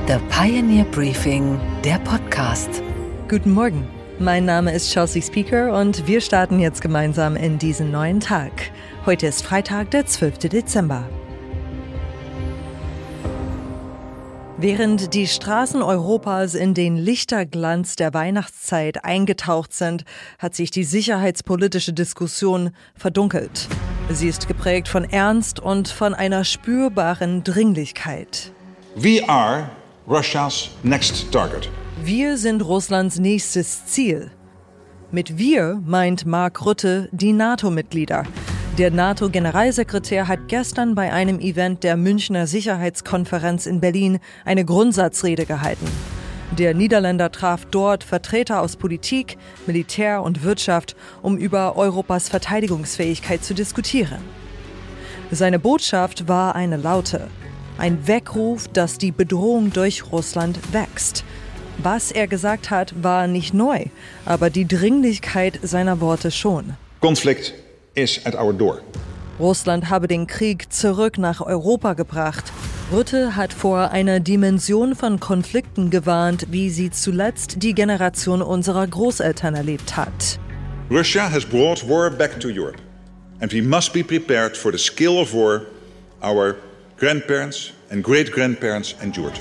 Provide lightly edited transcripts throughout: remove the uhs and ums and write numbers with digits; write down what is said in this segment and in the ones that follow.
The Pioneer Briefing, der Podcast. Guten Morgen, mein Name ist Chelsea Speaker und wir starten jetzt gemeinsam in diesen neuen Tag. Heute ist Freitag, der 12. Dezember. Während die Straßen Europas in den Lichterglanz der Weihnachtszeit eingetaucht sind, hat sich die sicherheitspolitische Diskussion verdunkelt. Sie ist geprägt von Ernst und von einer spürbaren Dringlichkeit. We are Russia's next target. Wir sind Russlands nächstes Ziel. Mit wir meint Mark Rutte die NATO-Mitglieder. Der NATO-Generalsekretär hat gestern bei einem Event der Münchner Sicherheitskonferenz in Berlin eine Grundsatzrede gehalten. Der Niederländer traf dort Vertreter aus Politik, Militär und Wirtschaft, um über Europas Verteidigungsfähigkeit zu diskutieren. Seine Botschaft war eine laute: ein Weckruf, dass die Bedrohung durch Russland wächst. Was er gesagt hat, war nicht neu, aber die Dringlichkeit seiner Worte schon. Conflict is at our door. Russland habe den Krieg zurück nach Europa gebracht. Rutte hat vor einer Dimension von Konflikten gewarnt, wie sie zuletzt die Generation unserer Großeltern erlebt hat. Russia has brought war back to Europe. And we must be prepared for the scale of war our grandparents and great-grandparents endured.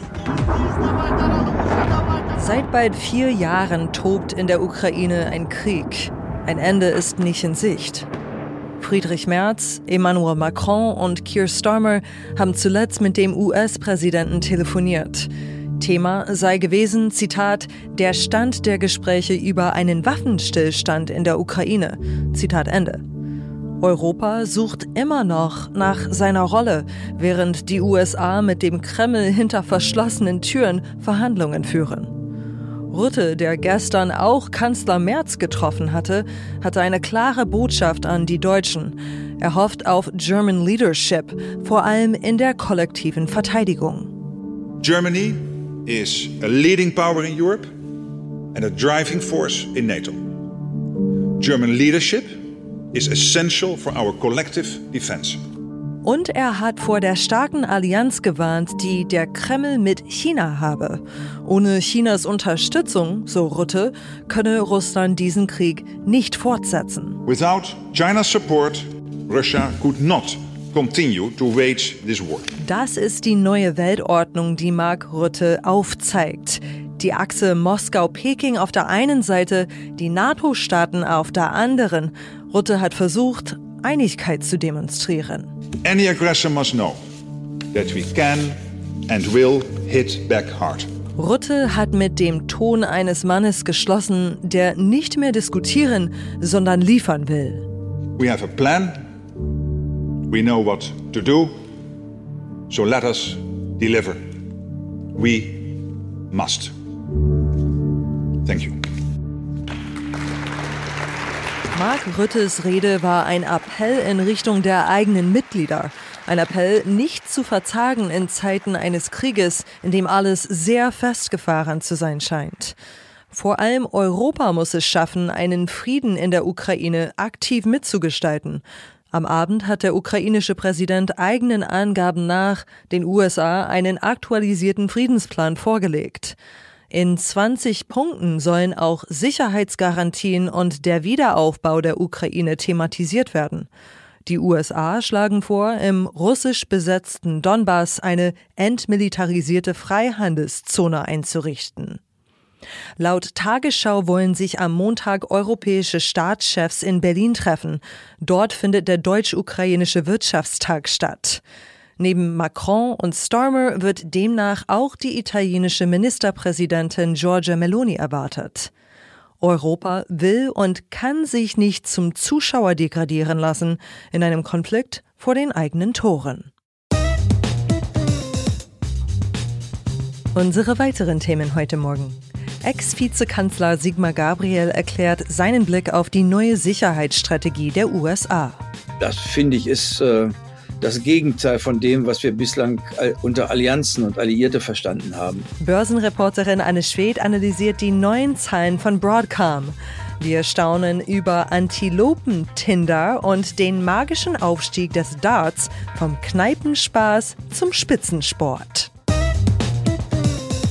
Seit bald 4 Jahren tobt in der Ukraine ein Krieg. Ein Ende ist nicht in Sicht. Friedrich Merz, Emmanuel Macron und Keir Starmer haben zuletzt mit dem US-Präsidenten telefoniert. Thema sei gewesen, Zitat, der Stand der Gespräche über einen Waffenstillstand in der Ukraine. Zitat Ende. Europa sucht immer noch nach seiner Rolle, während die USA mit dem Kreml hinter verschlossenen Türen Verhandlungen führen. Rutte, der gestern auch Kanzler Merz getroffen hatte eine klare Botschaft an die Deutschen. Er hofft auf German Leadership, vor allem in der kollektiven Verteidigung. Germany is a leading power in Europe and a driving force in NATO. German leadership is essential for our collective defense. Und er hat vor der starken Allianz gewarnt, die der Kreml mit China habe. Ohne Chinas Unterstützung, so Rutte, könne Russland diesen Krieg nicht fortsetzen. Without China's support, Russia could not continue to wage this war. Das ist die neue Weltordnung, die Mark Rutte aufzeigt. Die Achse Moskau-Peking auf der einen Seite, die NATO-Staaten auf der anderen. Rutte hat versucht, Einigkeit zu demonstrieren. Any aggressor must know that we can and will hit back hard. Rutte hat mit dem Ton eines Mannes geschlossen, der nicht mehr diskutieren, sondern liefern will. We have a plan. We know what to do. So let us deliver. We must. Thank you. Mark Rüttes Rede war ein Appell in Richtung der eigenen Mitglieder. Ein Appell, nicht zu verzagen in Zeiten eines Krieges, in dem alles sehr festgefahren zu sein scheint. Vor allem Europa muss es schaffen, einen Frieden in der Ukraine aktiv mitzugestalten. Am Abend hat der ukrainische Präsident eigenen Angaben nach den USA einen aktualisierten Friedensplan vorgelegt. In 20 Punkten sollen auch Sicherheitsgarantien und der Wiederaufbau der Ukraine thematisiert werden. Die USA schlagen vor, im russisch besetzten Donbass eine entmilitarisierte Freihandelszone einzurichten. Laut Tagesschau wollen sich am Montag europäische Staatschefs in Berlin treffen. Dort findet der deutsch-ukrainische Wirtschaftstag statt. Neben Macron und Starmer wird demnach auch die italienische Ministerpräsidentin Giorgia Meloni erwartet. Europa will und kann sich nicht zum Zuschauer degradieren lassen in einem Konflikt vor den eigenen Toren. Unsere weiteren Themen heute Morgen. Ex-Vizekanzler Sigmar Gabriel erklärt seinen Blick auf die neue Sicherheitsstrategie der USA. Das, finde ich, ist das Gegenteil von dem, was wir bislang unter Allianzen und Alliierte verstanden haben. Börsenreporterin Anne Schwedt analysiert die neuen Zahlen von Broadcom. Wir staunen über Antilopen-Tinder und den magischen Aufstieg des Darts vom Kneipenspaß zum Spitzensport.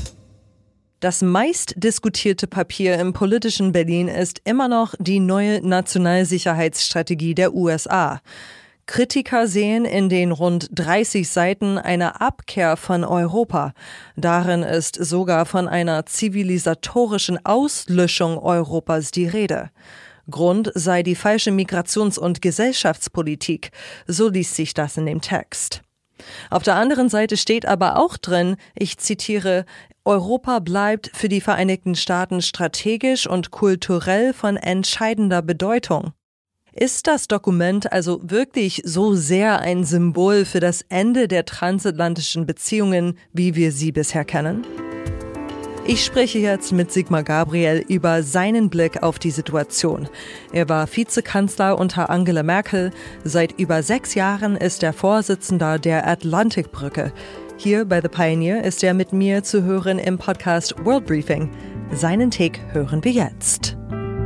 Das meist diskutierte Papier im politischen Berlin ist immer noch die neue Nationalsicherheitsstrategie der USA. Kritiker sehen in den rund 30 Seiten eine Abkehr von Europa. Darin ist sogar von einer zivilisatorischen Auslöschung Europas die Rede. Grund sei die falsche Migrations- und Gesellschaftspolitik, so liest sich das in dem Text. Auf der anderen Seite steht aber auch drin, ich zitiere, Europa bleibt für die Vereinigten Staaten strategisch und kulturell von entscheidender Bedeutung. Ist das Dokument also wirklich so sehr ein Symbol für das Ende der transatlantischen Beziehungen, wie wir sie bisher kennen? Ich spreche jetzt mit Sigmar Gabriel über seinen Blick auf die Situation. Er war Vizekanzler unter Angela Merkel. Seit über 6 Jahren ist er Vorsitzender der Atlantikbrücke. Hier bei The Pioneer ist er mit mir zu hören im Podcast World Briefing. Seinen Take hören wir jetzt.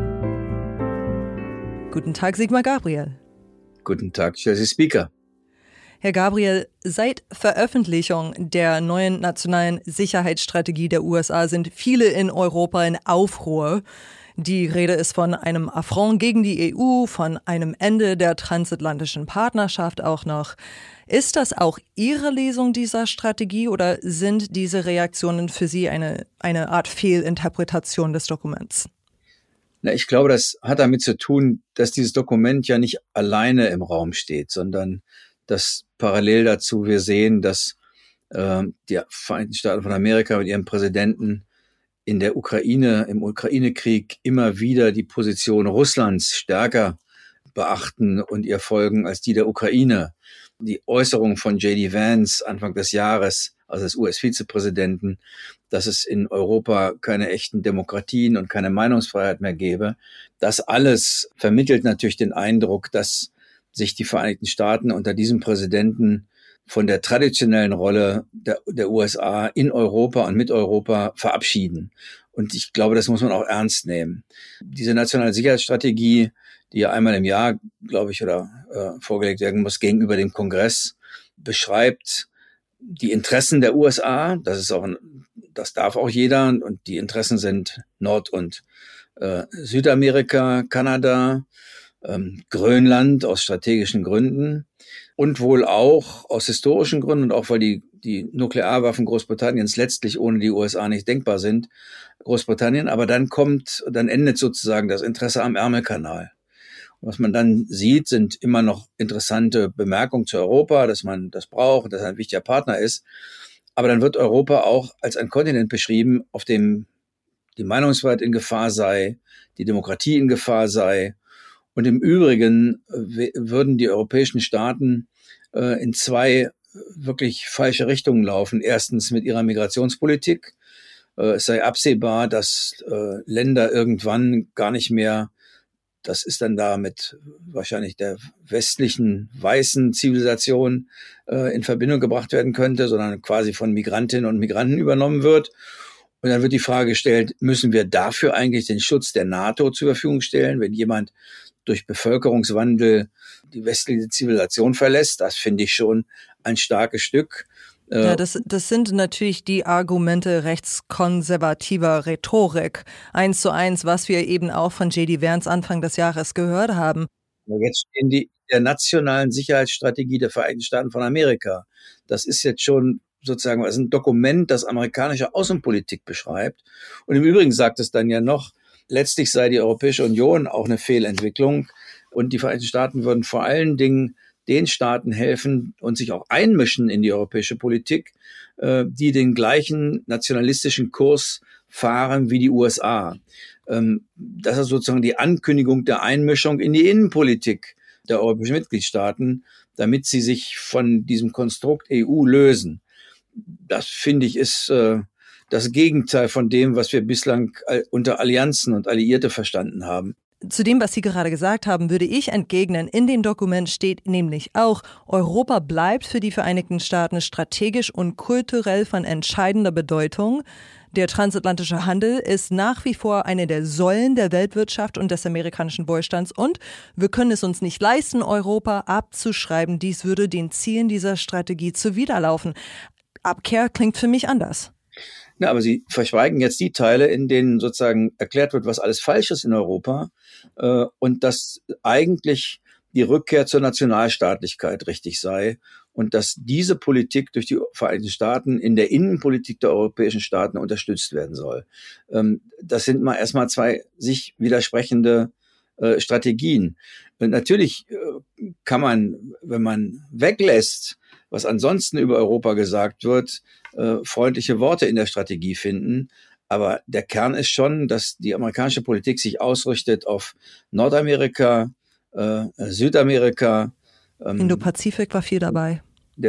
Guten Tag, Sigmar Gabriel. Guten Tag, Chelsea Speaker. Herr Gabriel, seit Veröffentlichung der neuen nationalen Sicherheitsstrategie der USA sind viele in Europa in Aufruhr. Die Rede ist von einem Affront gegen die EU, von einem Ende der transatlantischen Partnerschaft auch noch. Ist das auch Ihre Lesung dieser Strategie oder sind diese Reaktionen für Sie eine Art Fehlinterpretation des Dokuments? Na, ich glaube, das hat damit zu tun, dass dieses Dokument ja nicht alleine im Raum steht, sondern dass parallel dazu wir sehen, dass die Vereinigten Staaten von Amerika mit ihrem Präsidenten in der Ukraine, im Ukraine-Krieg immer wieder die Position Russlands stärker beachten und ihr folgen als die der Ukraine. Die Äußerung von J.D. Vance Anfang des Jahres, also des US-Vizepräsidenten, dass es in Europa keine echten Demokratien und keine Meinungsfreiheit mehr gäbe, das alles vermittelt natürlich den Eindruck, dass sich die Vereinigten Staaten unter diesem Präsidenten von der traditionellen Rolle der USA in Europa und mit Europa verabschieden. Und ich glaube, das muss man auch ernst nehmen. Diese nationale Sicherheitsstrategie, die ja einmal im Jahr, glaube ich, vorgelegt werden muss gegenüber dem Kongress, beschreibt die Interessen der USA. Das darf auch jeder. Und die Interessen sind Nord- und Südamerika, Kanada, Grönland aus strategischen Gründen und wohl auch aus historischen Gründen und auch weil die Nuklearwaffen Großbritanniens letztlich ohne die USA nicht denkbar sind, Großbritannien, aber dann endet sozusagen das Interesse am Ärmelkanal. Und was man dann sieht, sind immer noch interessante Bemerkungen zu Europa, dass man das braucht, dass er ein wichtiger Partner ist, aber dann wird Europa auch als ein Kontinent beschrieben, auf dem die Meinungsfreiheit in Gefahr sei, die Demokratie in Gefahr sei. Und im Übrigen würden die europäischen Staaten in 2 wirklich falsche Richtungen laufen. Erstens mit ihrer Migrationspolitik. Es sei absehbar, dass Länder irgendwann gar nicht mehr, das ist dann da mit wahrscheinlich der westlichen weißen Zivilisation in Verbindung gebracht werden könnte, sondern quasi von Migrantinnen und Migranten übernommen wird. Und dann wird die Frage gestellt, müssen wir dafür eigentlich den Schutz der NATO zur Verfügung stellen, wenn jemand durch Bevölkerungswandel die westliche Zivilisation verlässt? Das finde ich schon ein starkes Stück. Ja, das sind natürlich die Argumente rechtskonservativer Rhetorik. 1:1, was wir eben auch von J.D. Vance Anfang des Jahres gehört haben. Jetzt in der nationalen Sicherheitsstrategie der Vereinigten Staaten von Amerika. Das ist jetzt schon sozusagen ein Dokument, das amerikanische Außenpolitik beschreibt. Und im Übrigen sagt es dann ja noch, letztlich sei die Europäische Union auch eine Fehlentwicklung und die Vereinigten Staaten würden vor allen Dingen den Staaten helfen und sich auch einmischen in die europäische Politik, die den gleichen nationalistischen Kurs fahren wie die USA. Das ist sozusagen die Ankündigung der Einmischung in die Innenpolitik der europäischen Mitgliedstaaten, damit sie sich von diesem Konstrukt EU lösen. Das, finde ich, ist das Gegenteil von dem, was wir bislang unter Allianzen und Alliierte verstanden haben. Zu dem, was Sie gerade gesagt haben, würde ich entgegnen, in dem Dokument steht nämlich auch, Europa bleibt für die Vereinigten Staaten strategisch und kulturell von entscheidender Bedeutung. Der transatlantische Handel ist nach wie vor eine der Säulen der Weltwirtschaft und des amerikanischen Wohlstands und wir können es uns nicht leisten, Europa abzuschreiben. Dies würde den Zielen dieser Strategie zuwiderlaufen. Abkehr klingt für mich anders. Ja, aber sie verschweigen jetzt die Teile, in denen sozusagen erklärt wird, was alles falsch ist in Europa und dass eigentlich die Rückkehr zur Nationalstaatlichkeit richtig sei und dass diese Politik durch die Vereinigten Staaten in der Innenpolitik der europäischen Staaten unterstützt werden soll. Das sind mal erstmal zwei sich widersprechende Strategien. Und natürlich kann man, wenn man weglässt, was ansonsten über Europa gesagt wird, freundliche Worte in der Strategie finden. Aber der Kern ist schon, dass die amerikanische Politik sich ausrichtet auf Nordamerika, Südamerika. Indo-Pazifik war viel dabei.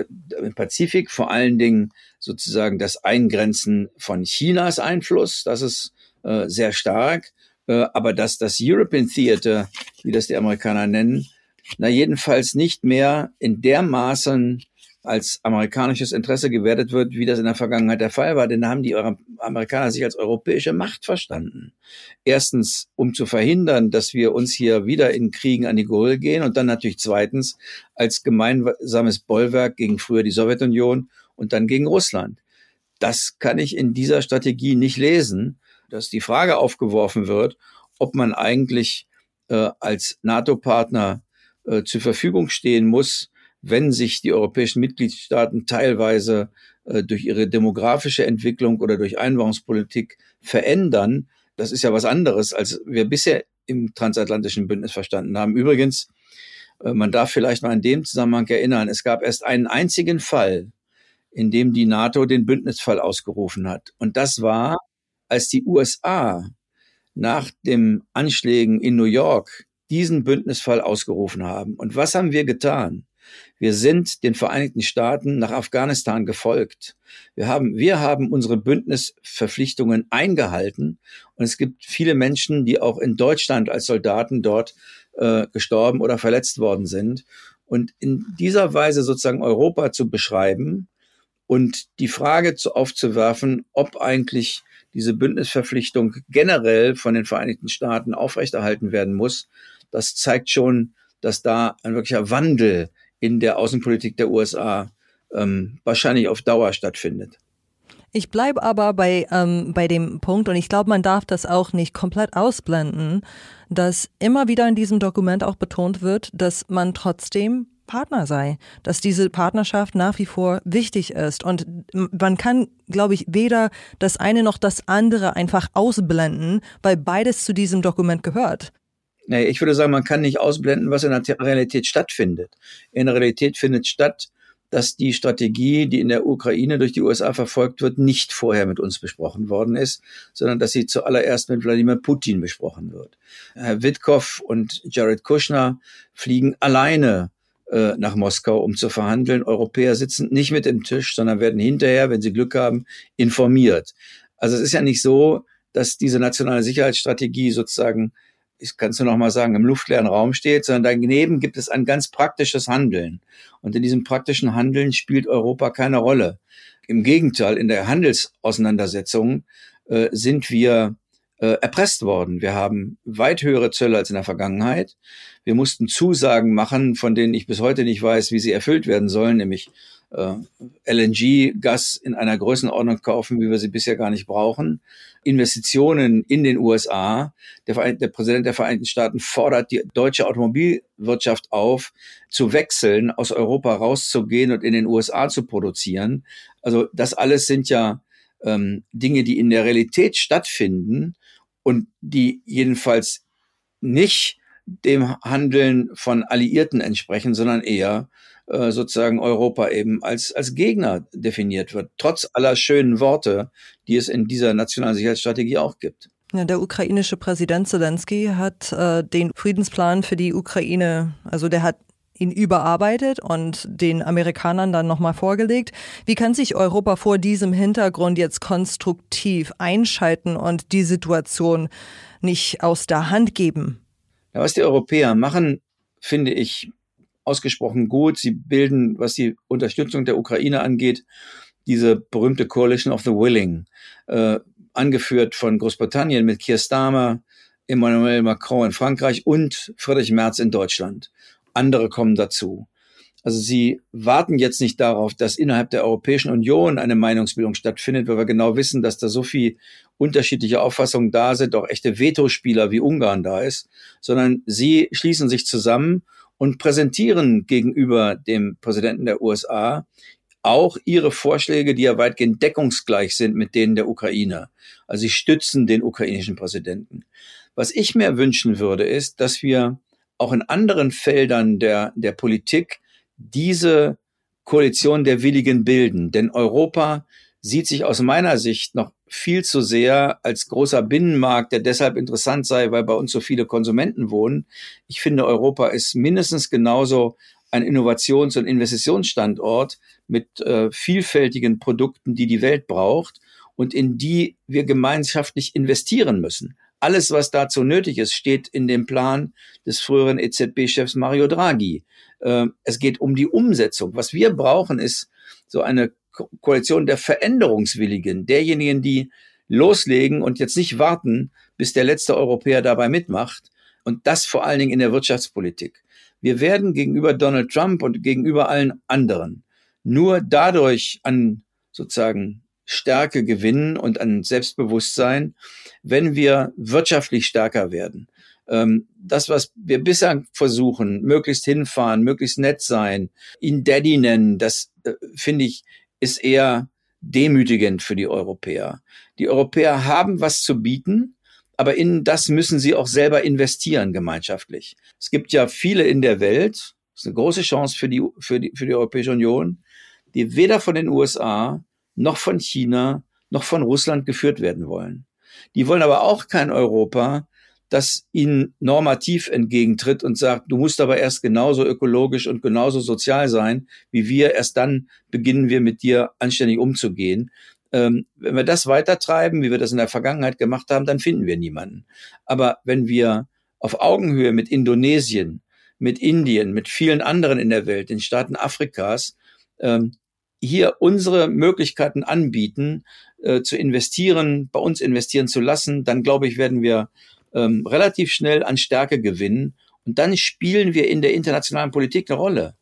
Im Pazifik vor allen Dingen sozusagen das Eingrenzen von Chinas Einfluss, das ist sehr stark. Aber dass das European Theater, wie das die Amerikaner nennen, jedenfalls nicht mehr in der Maßen als amerikanisches Interesse gewertet wird, wie das in der Vergangenheit der Fall war. Denn da haben die Amerikaner sich als europäische Macht verstanden. Erstens, um zu verhindern, dass wir uns hier wieder in Kriegen an die Gurgel gehen und dann natürlich zweitens als gemeinsames Bollwerk gegen früher die Sowjetunion und dann gegen Russland. Das kann ich in dieser Strategie nicht lesen, dass die Frage aufgeworfen wird, ob man eigentlich als NATO-Partner zur Verfügung stehen muss, wenn sich die europäischen Mitgliedstaaten teilweise durch ihre demografische Entwicklung oder durch Einwanderungspolitik verändern. Das ist ja was anderes, als wir bisher im transatlantischen Bündnis verstanden haben. Übrigens, man darf vielleicht mal in dem Zusammenhang erinnern, es gab erst einen einzigen Fall, in dem die NATO den Bündnisfall ausgerufen hat. Und das war, als die USA nach den Anschlägen in New York diesen Bündnisfall ausgerufen haben. Und was haben wir getan? Wir sind den Vereinigten Staaten nach Afghanistan gefolgt. Wir haben unsere Bündnisverpflichtungen eingehalten. Und es gibt viele Menschen, die auch in Deutschland als Soldaten dort gestorben oder verletzt worden sind. Und in dieser Weise sozusagen Europa zu beschreiben und die Frage aufzuwerfen, ob eigentlich diese Bündnisverpflichtung generell von den Vereinigten Staaten aufrechterhalten werden muss, das zeigt schon, dass da ein wirklicher Wandel in der Außenpolitik der USA wahrscheinlich auf Dauer stattfindet. Ich bleibe aber bei dem Punkt, und ich glaube, man darf das auch nicht komplett ausblenden, dass immer wieder in diesem Dokument auch betont wird, dass man trotzdem Partner sei, dass diese Partnerschaft nach wie vor wichtig ist. Und man kann, glaube ich, weder das eine noch das andere einfach ausblenden, weil beides zu diesem Dokument gehört. Nee, ich würde sagen, man kann nicht ausblenden, was in der Realität stattfindet. In der Realität findet statt, dass die Strategie, die in der Ukraine durch die USA verfolgt wird, nicht vorher mit uns besprochen worden ist, sondern dass sie zuallererst mit Wladimir Putin besprochen wird. Herr Witkow und Jared Kushner fliegen alleine nach Moskau, um zu verhandeln. Europäer sitzen nicht mit im Tisch, sondern werden hinterher, wenn sie Glück haben, informiert. Also es ist ja nicht so, dass diese nationale Sicherheitsstrategie sozusagen, ich kann es nur noch mal sagen, im luftleeren Raum steht, sondern daneben gibt es ein ganz praktisches Handeln. Und in diesem praktischen Handeln spielt Europa keine Rolle. Im Gegenteil, in der Handelsauseinandersetzung sind wir erpresst worden. Wir haben weit höhere Zölle als in der Vergangenheit. Wir mussten Zusagen machen, von denen ich bis heute nicht weiß, wie sie erfüllt werden sollen, nämlich LNG-Gas in einer Größenordnung kaufen, wie wir sie bisher gar nicht brauchen. Investitionen in den USA. Der Präsident der Vereinigten Staaten fordert die deutsche Automobilwirtschaft auf, zu wechseln, aus Europa rauszugehen und in den USA zu produzieren. Also das alles sind ja Dinge, die in der Realität stattfinden und die jedenfalls nicht dem Handeln von Alliierten entsprechen, sondern eher sozusagen Europa eben als Gegner definiert wird, trotz aller schönen Worte, die es in dieser nationalen Sicherheitsstrategie auch gibt. Ja, der ukrainische Präsident Zelensky hat den Friedensplan für die Ukraine, also der hat ihn überarbeitet und den Amerikanern dann nochmal vorgelegt. Wie kann sich Europa vor diesem Hintergrund jetzt konstruktiv einschalten und die Situation nicht aus der Hand geben? Ja, was die Europäer machen, finde ich ausgesprochen gut. Sie bilden, was die Unterstützung der Ukraine angeht, diese berühmte Coalition of the Willing, angeführt von Großbritannien mit Keir Starmer, Emmanuel Macron in Frankreich und Friedrich Merz in Deutschland. Andere kommen dazu. Also sie warten jetzt nicht darauf, dass innerhalb der Europäischen Union eine Meinungsbildung stattfindet, weil wir genau wissen, dass da so viel unterschiedliche Auffassungen da sind, auch echte Vetospieler wie Ungarn da ist, sondern sie schließen sich zusammen und präsentieren gegenüber dem Präsidenten der USA auch ihre Vorschläge, die ja weitgehend deckungsgleich sind mit denen der Ukraine. Also sie stützen den ukrainischen Präsidenten. Was ich mir wünschen würde, ist, dass wir auch in anderen Feldern der Politik diese Koalition der Willigen bilden. Denn Europa sieht sich aus meiner Sicht noch viel zu sehr als großer Binnenmarkt, der deshalb interessant sei, weil bei uns so viele Konsumenten wohnen. Ich finde, Europa ist mindestens genauso ein Innovations- und Investitionsstandort mit vielfältigen Produkten, die die Welt braucht und in die wir gemeinschaftlich investieren müssen. Alles, was dazu nötig ist, steht in dem Plan des früheren EZB-Chefs Mario Draghi. Es geht um die Umsetzung. Was wir brauchen, ist so eine Koalition der Veränderungswilligen, derjenigen, die loslegen und jetzt nicht warten, bis der letzte Europäer dabei mitmacht. Und das vor allen Dingen in der Wirtschaftspolitik. Wir werden gegenüber Donald Trump und gegenüber allen anderen nur dadurch an sozusagen Stärke gewinnen und an Selbstbewusstsein, wenn wir wirtschaftlich stärker werden. Das, was wir bisher versuchen, möglichst hinfahren, möglichst nett sein, ihn Daddy nennen, das finde ich, ist eher demütigend für die Europäer. Die Europäer haben was zu bieten, aber in das müssen sie auch selber investieren gemeinschaftlich. Es gibt ja viele in der Welt, das ist eine große Chance für die Europäische Union, die weder von den USA noch von China noch von Russland geführt werden wollen. Die wollen aber auch kein Europa, das ihnen normativ entgegentritt und sagt, du musst aber erst genauso ökologisch und genauso sozial sein wie wir, erst dann beginnen wir mit dir anständig umzugehen. Wenn wir das weitertreiben, wie wir das in der Vergangenheit gemacht haben, dann finden wir niemanden. Aber wenn wir auf Augenhöhe mit Indonesien, mit Indien, mit vielen anderen in der Welt, den Staaten Afrikas, hier unsere Möglichkeiten anbieten, zu investieren, bei uns investieren zu lassen, dann glaube ich, werden wir relativ schnell an Stärke gewinnen. Und dann spielen wir in der internationalen Politik eine Rolle.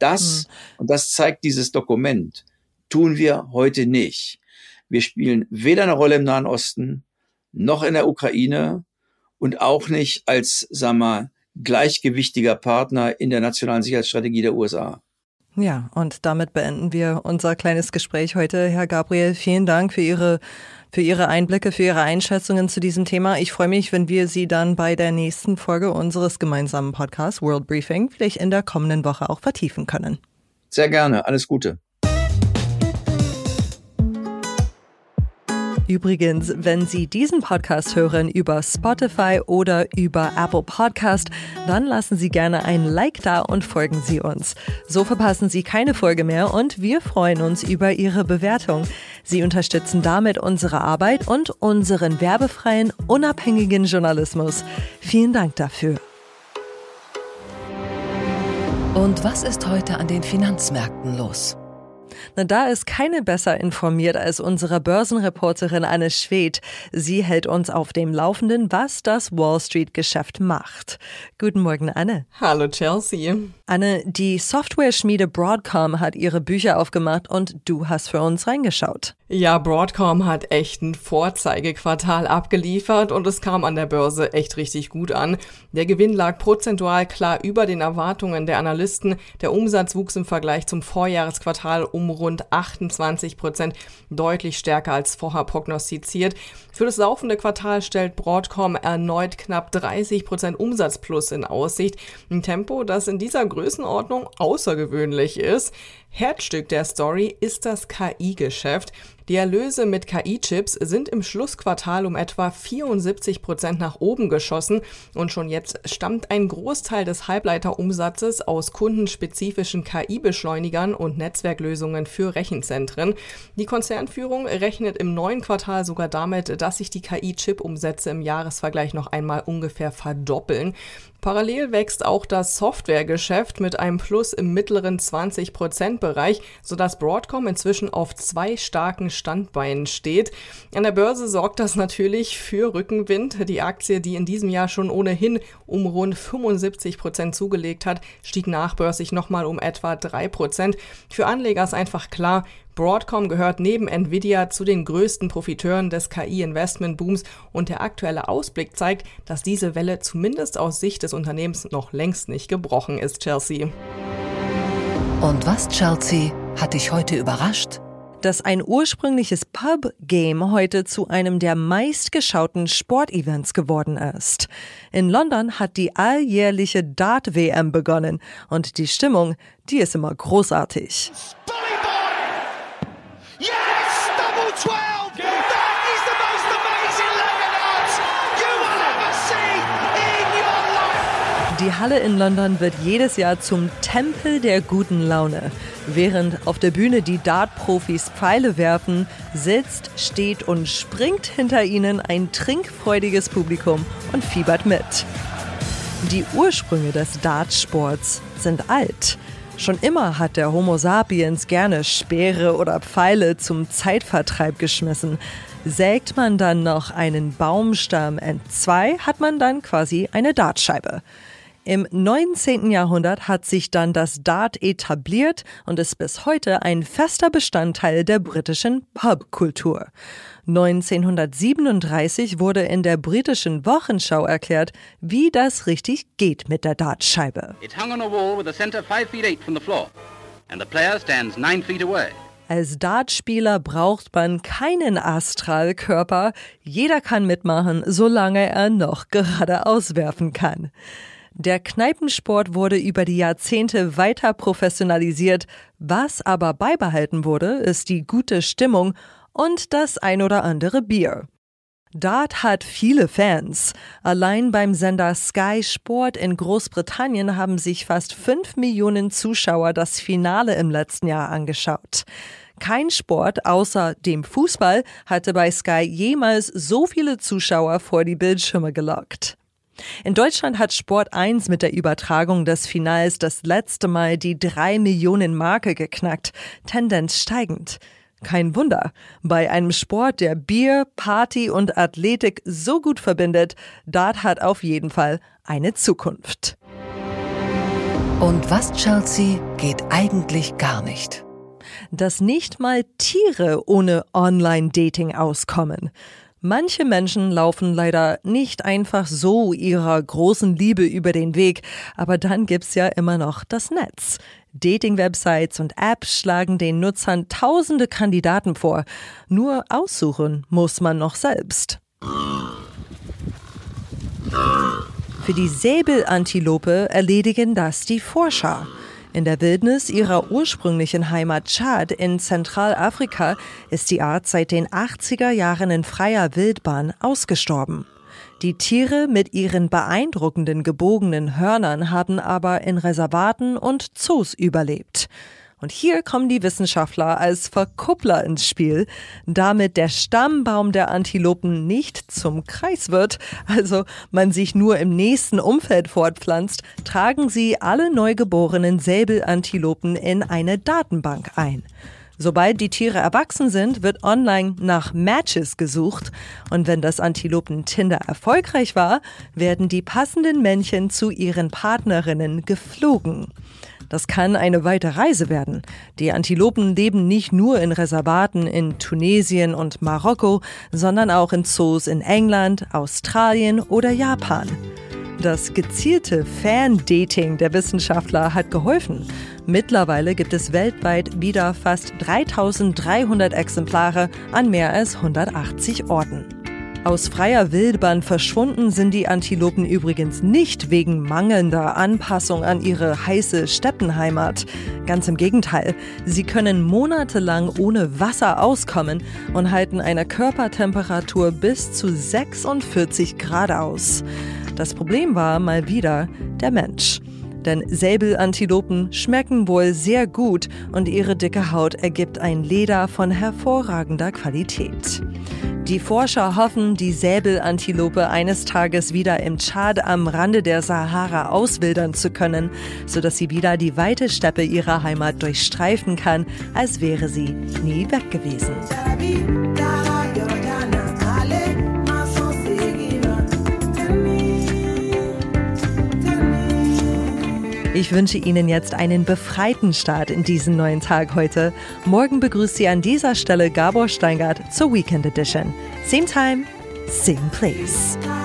Und das zeigt dieses Dokument, tun wir heute nicht. Wir spielen weder eine Rolle im Nahen Osten, noch in der Ukraine und auch nicht als, gleichgewichtiger Partner in der nationalen Sicherheitsstrategie der USA. Ja, und damit beenden wir unser kleines Gespräch heute. Herr Gabriel, vielen Dank für Ihre Einblicke, für Ihre Einschätzungen zu diesem Thema. Ich freue mich, wenn wir Sie dann bei der nächsten Folge unseres gemeinsamen Podcasts World Briefing vielleicht in der kommenden Woche auch vertiefen können. Sehr gerne. Alles Gute. Übrigens, wenn Sie diesen Podcast hören über Spotify oder über Apple Podcast, dann lassen Sie gerne ein Like da und folgen Sie uns. So verpassen Sie keine Folge mehr und wir freuen uns über Ihre Bewertung. Sie unterstützen damit unsere Arbeit und unseren werbefreien, unabhängigen Journalismus. Vielen Dank dafür. Und was ist heute an den Finanzmärkten los? Na, da ist keine besser informiert als unsere Börsenreporterin Anne Schwedt. Sie hält uns auf dem Laufenden, was das Wall-Street-Geschäft macht. Guten Morgen, Anne. Hallo, Chelsea. Anne, die Software-Schmiede Broadcom hat ihre Bücher aufgemacht und du hast für uns reingeschaut. Ja, Broadcom hat echt ein Vorzeigequartal abgeliefert und es kam an der Börse echt richtig gut an. Der Gewinn lag prozentual klar über den Erwartungen der Analysten. Der Umsatz wuchs im Vergleich zum Vorjahresquartal um rund 28%, deutlich stärker als vorher prognostiziert. Für das laufende Quartal stellt Broadcom erneut knapp 30% Umsatzplus in Aussicht. Ein Tempo, das in dieser Größenordnung außergewöhnlich ist. Herzstück der Story ist das KI-Geschäft. Die Erlöse mit KI-Chips sind im Schlussquartal um etwa 74% nach oben geschossen und schon jetzt stammt ein Großteil des Halbleiterumsatzes aus kundenspezifischen KI-Beschleunigern und Netzwerklösungen für Rechenzentren. Die Konzernführung rechnet im neuen Quartal sogar damit, dass sich die KI-Chip-Umsätze im Jahresvergleich noch einmal ungefähr verdoppeln. Parallel wächst auch das Softwaregeschäft mit einem Plus im mittleren 20%-Bereich, sodass Broadcom inzwischen auf 2 starken Standbeinen steht. An der Börse sorgt das natürlich für Rückenwind. Die Aktie, die in diesem Jahr schon ohnehin um rund 75% zugelegt hat, stieg nachbörslich nochmal um etwa 3%. Für Anleger ist einfach klar, Broadcom gehört neben Nvidia zu den größten Profiteuren des KI-Investmentbooms und der aktuelle Ausblick zeigt, dass diese Welle zumindest aus Sicht des Unternehmens noch längst nicht gebrochen ist, Chelsea. Und was, Chelsea, hat dich heute überrascht? Dass ein ursprüngliches Pub-Game heute zu einem der meistgeschauten Sportevents geworden ist. In London hat die alljährliche Dart-WM begonnen und die Stimmung, die ist immer großartig. Die Halle in London wird jedes Jahr zum Tempel der guten Laune. Während auf der Bühne die Dart-Profis Pfeile werfen, sitzt, steht und springt hinter ihnen ein trinkfreudiges Publikum und fiebert mit. Die Ursprünge des Dartsports sind alt. Schon immer hat der Homo sapiens gerne Speere oder Pfeile zum Zeitvertreib geschmissen. Sägt man dann noch einen Baumstamm entzwei, hat man dann quasi eine Dartscheibe. Im 19. Jahrhundert hat sich dann das Dart etabliert und ist bis heute ein fester Bestandteil der britischen Pubkultur. 1937 wurde in der britischen Wochenschau erklärt, wie das richtig geht mit der Dartscheibe. It's hung on a wall with a center 5 feet 8 from the floor and the player stands 9 feet away. Als Dartspieler braucht man keinen Astralkörper. Jeder kann mitmachen, solange er noch geradeaus werfen kann. Der Kneipensport wurde über die Jahrzehnte weiter professionalisiert. Was aber beibehalten wurde, ist die gute Stimmung und das ein oder andere Bier. Dart hat viele Fans. Allein beim Sender Sky Sport in Großbritannien haben sich fast 5 Millionen Zuschauer das Finale im letzten Jahr angeschaut. Kein Sport außer dem Fußball hatte bei Sky jemals so viele Zuschauer vor die Bildschirme gelockt. In Deutschland hat Sport 1 mit der Übertragung des Finals das letzte Mal die 3 Millionen Marke geknackt, Tendenz steigend. Kein Wunder, bei einem Sport, der Bier, Party und Athletik so gut verbindet, Dart hat auf jeden Fall eine Zukunft. Und was, Chelsea, geht eigentlich gar nicht? Dass nicht mal Tiere ohne Online-Dating auskommen. Manche Menschen laufen leider nicht einfach so ihrer großen Liebe über den Weg, aber dann gibt's ja immer noch das Netz. Dating-Websites und Apps schlagen den Nutzern tausende Kandidaten vor. Nur aussuchen muss man noch selbst. Für die Säbelantilope erledigen das die Forscher. In der Wildnis ihrer ursprünglichen Heimat Tschad in Zentralafrika ist die Art seit den 80er Jahren in freier Wildbahn ausgestorben. Die Tiere mit ihren beeindruckenden gebogenen Hörnern haben aber in Reservaten und Zoos überlebt. Und hier kommen die Wissenschaftler als Verkuppler ins Spiel. Damit der Stammbaum der Antilopen nicht zum Kreis wird, also man sich nur im nächsten Umfeld fortpflanzt, tragen sie alle neugeborenen Säbelantilopen in eine Datenbank ein. Sobald die Tiere erwachsen sind, wird online nach Matches gesucht. Und wenn das Antilopen-Tinder erfolgreich war, werden die passenden Männchen zu ihren Partnerinnen geflogen. Das kann eine weite Reise werden. Die Antilopen leben nicht nur in Reservaten in Tunesien und Marokko, sondern auch in Zoos in England, Australien oder Japan. Das gezielte Fan-Dating der Wissenschaftler hat geholfen. Mittlerweile gibt es weltweit wieder fast 3.300 Exemplare an mehr als 180 Orten. Aus freier Wildbahn verschwunden sind die Antilopen übrigens nicht wegen mangelnder Anpassung an ihre heiße Steppenheimat. Ganz im Gegenteil, sie können monatelang ohne Wasser auskommen und halten eine Körpertemperatur bis zu 46 Grad aus. Das Problem war mal wieder der Mensch. Denn Säbelantilopen schmecken wohl sehr gut und ihre dicke Haut ergibt ein Leder von hervorragender Qualität. Die Forscher hoffen, die Säbelantilope eines Tages wieder im Tschad am Rande der Sahara auswildern zu können, sodass sie wieder die weite Steppe ihrer Heimat durchstreifen kann, als wäre sie nie weg gewesen. Ich wünsche Ihnen jetzt einen befreiten Start in diesen neuen Tag heute. Morgen begrüßt Sie an dieser Stelle Gabor Steingart zur Weekend Edition. Same time, same place.